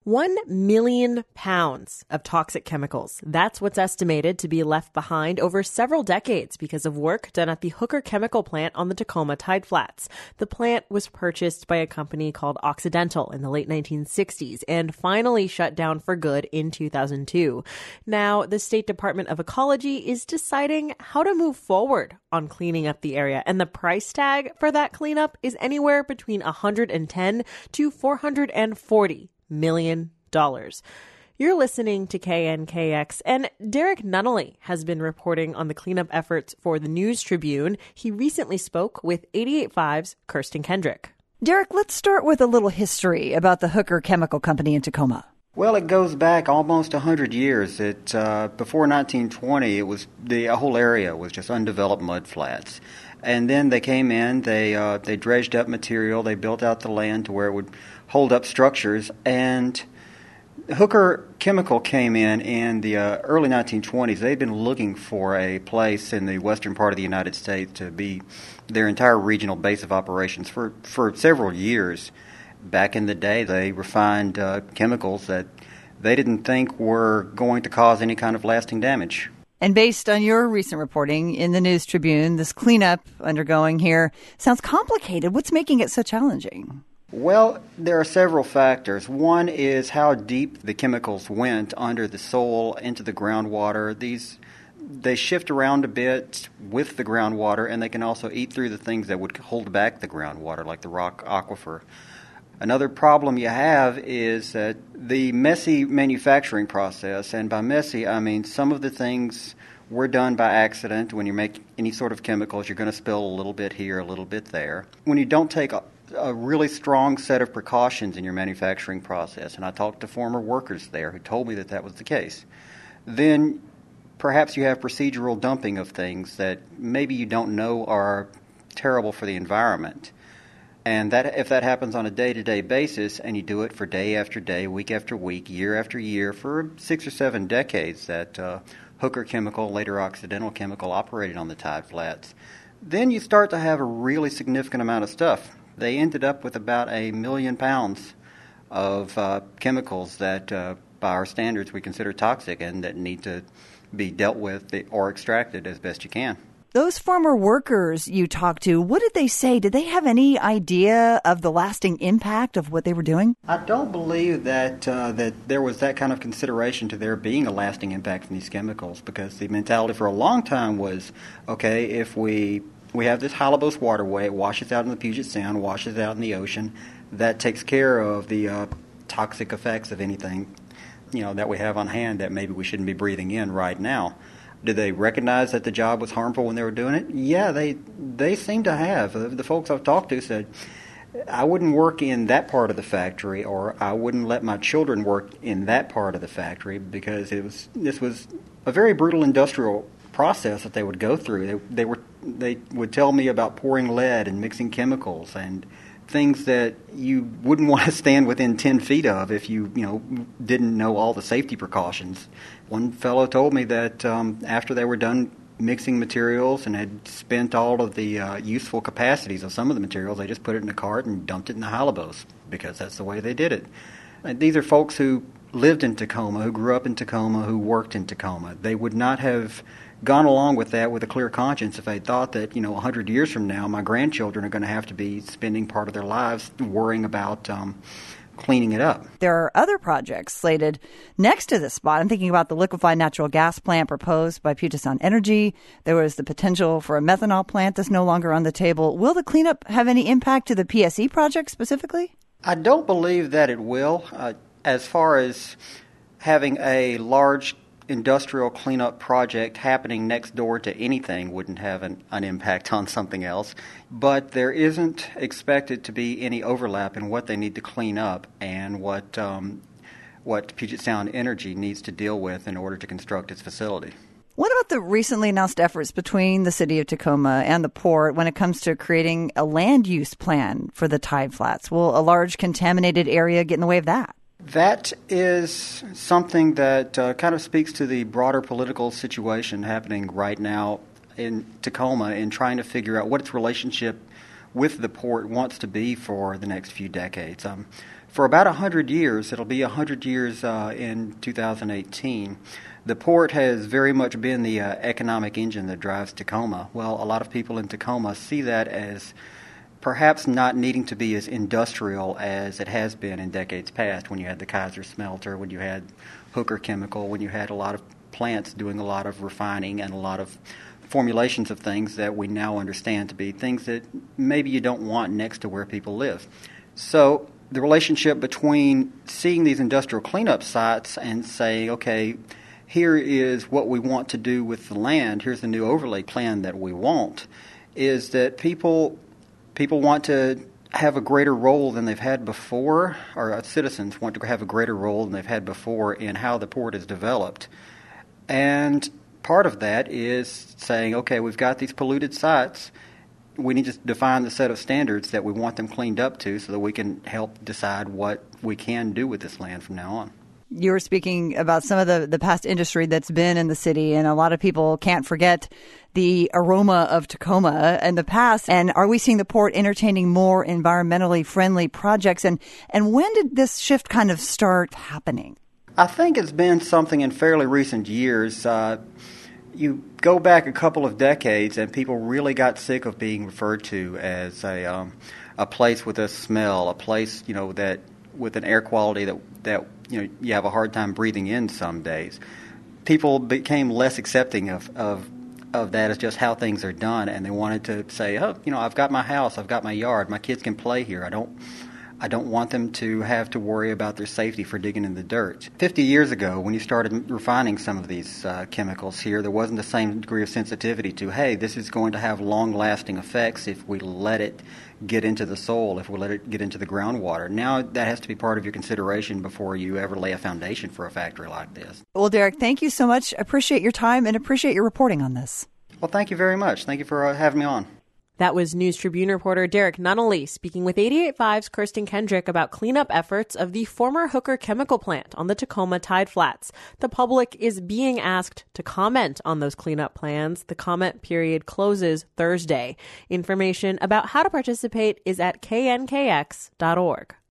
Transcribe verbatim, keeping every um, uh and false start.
One million pounds of toxic chemicals. That's what's estimated to be left behind over several decades because of work done at the Hooker Chemical Plant on the Tacoma Tide Flats. The plant was purchased by a company called Occidental in the late nineteen sixties and finally shut down for good in two thousand two. Now, the State Department of Ecology is deciding how to move forward on cleaning up the area, and the price tag for that cleanup is anywhere between one hundred ten to four hundred forty million dollars. You're listening to K N K X, and Derek Nunnally has been reporting on the cleanup efforts for the News Tribune. He recently spoke with eighty-eight point five's Kirsten Kendrick. Derek, let's start with a little history about the Hooker Chemical Company in Tacoma. Well, it goes back almost one hundred years. It uh, before nineteen twenty, it was the whole area was just undeveloped mud flats. And then they came in, they uh, they dredged up material, they built out the land to where it would hold up structures, and Hooker Chemical came in in the uh, early nineteen twenties. They'd been looking for a place in the western part of the United States to be their entire regional base of operations for, for several years. Back in the day, they refined uh, chemicals that they didn't think were going to cause any kind of lasting damage. And based on your recent reporting in the News Tribune, this cleanup undergoing here sounds complicated. What's making it so challenging? Well, there are several factors. One is how deep the chemicals went under the soil, into the groundwater. These they shift around a bit with the groundwater, and they can also eat through the things that would hold back the groundwater, like the rock aquifer. Another problem you have is that the messy manufacturing process, and by messy, I mean some of the things were done by accident. When you make any sort of chemicals, you're going to spill a little bit here, a little bit there. When you don't take a, a really strong set of precautions in your manufacturing process, and I talked to former workers there who told me that that was the case, then perhaps you have procedural dumping of things that maybe you don't know are terrible for the environment. And that if that happens on a day-to-day basis, and you do it for day after day, week after week, year after year, for six or seven decades that uh, Hooker Chemical, later Occidental Chemical, operated on the Tide Flats, then you start to have a really significant amount of stuff. They ended up with about a million pounds of uh, chemicals that, uh, by our standards, we consider toxic and that need to be dealt with or extracted as best you can. Those former workers you talked to, what did they say? Did they have any idea of the lasting impact of what they were doing? I don't believe that uh, that there was that kind of consideration to there being a lasting impact from these chemicals, because the mentality for a long time was, okay, if we we have this Halibos waterway, it washes out in the Puget Sound, washes out in the ocean, that takes care of the uh, toxic effects of anything, you know, that we have on hand that maybe we shouldn't be breathing in right now. Did they recognize that the job was harmful when they were doing it? Yeah, they they seem to have. The folks I've talked to said, I wouldn't work in that part of the factory, or I wouldn't let my children work in that part of the factory, because it was this was a very brutal industrial process that they would go through. They, they were they would tell me about pouring lead and mixing chemicals and things that you wouldn't want to stand within ten feet of if you, you know, didn't know all the safety precautions. One fellow told me that um, after they were done mixing materials and had spent all of the uh, useful capacities of some of the materials, they just put it in a cart and dumped it in the Halibos, because that's the way they did it. And these are folks who lived in Tacoma, who grew up in Tacoma, who worked in Tacoma. They would not have gone along with that with a clear conscience if they thought that, you know, one hundred years from now, my grandchildren are going to have to be spending part of their lives worrying about um, cleaning it up. There are other projects slated next to this spot. I'm thinking about the liquefied natural gas plant proposed by Puget Sound Energy. There was the potential for a methanol plant that's no longer on the table. Will the cleanup have any impact to the P S E project specifically? I don't believe that it will. Uh, as far as having a large industrial cleanup project happening next door to anything wouldn't have an, an impact on something else. But there isn't expected to be any overlap in what they need to clean up and what um, what Puget Sound Energy needs to deal with in order to construct its facility. What about the recently announced efforts between the city of Tacoma and the port when it comes to creating a land use plan for the Tide Flats? Will a large contaminated area get in the way of that? That is something that uh, kind of speaks to the broader political situation happening right now in Tacoma in trying to figure out what its relationship with the port wants to be for the next few decades. Um, For about one hundred years, it'll be one hundred years uh, in two thousand eighteen, the port has very much been the uh, economic engine that drives Tacoma. Well, a lot of people in Tacoma see that as perhaps not needing to be as industrial as it has been in decades past, when you had the Kaiser smelter, when you had Hooker Chemical, when you had a lot of plants doing a lot of refining and a lot of formulations of things that we now understand to be things that maybe you don't want next to where people live. So the relationship between seeing these industrial cleanup sites and saying, okay, here is what we want to do with the land, here's the new overlay plan that we want, is that people people want to have a greater role than they've had before, or citizens want to have a greater role than they've had before in how the port is developed. And part of that is saying, okay, we've got these polluted sites. We need to define the set of standards that we want them cleaned up to so that we can help decide what we can do with this land from now on. You were speaking about some of the, the past industry that's been in the city, and a lot of people can't forget the aroma of Tacoma in the past. And are we seeing the port entertaining more environmentally friendly projects? And, and when did this shift kind of start happening? I think it's been something in fairly recent years. Uh, you go back a couple of decades and people really got sick of being referred to as a um, a place with a smell, a place, you know, that with an air quality that, that you know you have a hard time breathing in some days. People became less accepting of, of of that as just how things are done, and they wanted to say, oh, you know, I've got my house, I've got my yard, my kids can play here. I don't I don't want them to have to worry about their safety for digging in the dirt. Fifty years ago, when you started refining some of these uh, chemicals here, there wasn't the same degree of sensitivity to, hey, this is going to have long-lasting effects if we let it get into the soil, if we let it get into the groundwater. Now that has to be part of your consideration before you ever lay a foundation for a factory like this. Well, Derek, thank you so much. Appreciate your time and appreciate your reporting on this. Well, thank you very much. Thank you for uh, having me on. That was News Tribune reporter Derek Nunnally speaking with eighty-eight point five's Kirsten Kendrick about cleanup efforts of the former Hooker Chemical plant on the Tacoma Tide Flats. The public is being asked to comment on those cleanup plans. The comment period closes Thursday. Information about how to participate is at K N K X dot org.